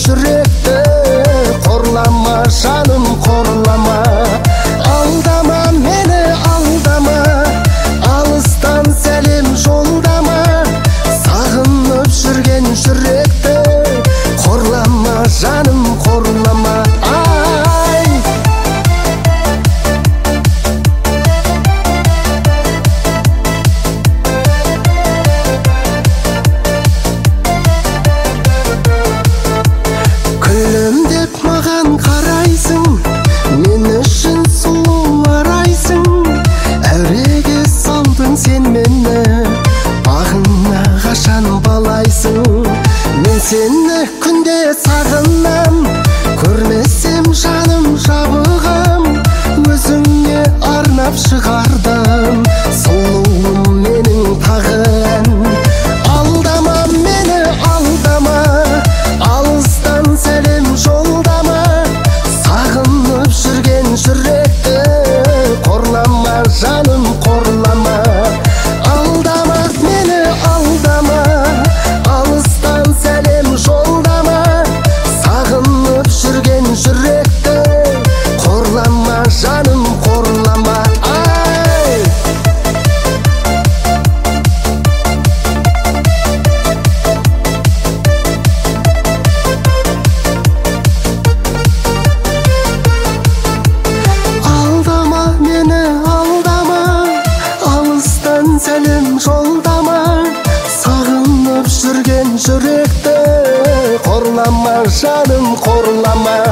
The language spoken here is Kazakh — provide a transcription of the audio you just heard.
жүректі қорлама, жаным қорлама. Алдама мені, алдама, алыстан сәлем жолдама. Сағынып жүрген жүректі қорлама, жаным қорлама. Күлімдеп маған қарайсың, мен үшін сұлу арайсың. Әуреге салдың сен мені, бағыңа қашан балайсың. Мен сені күнде сағынам, көрмесем жаным жабығам. Өзіңе арнап шығардым, сұлуым менің тағын. Алдама мені, алдама, алыстан сәлем жолдама. Сағынып жүрген жүректі қорлама, жаным қорлама. Алдама мені, алдама, алыстан сәлем жолдама. Сағынып жүрген жүректі қорлама, жаным қорлама. Алдама мені, алдама, алыстан сәлем жолдама. Сағынып жүрген жүректі қорлама, жаным қорлама.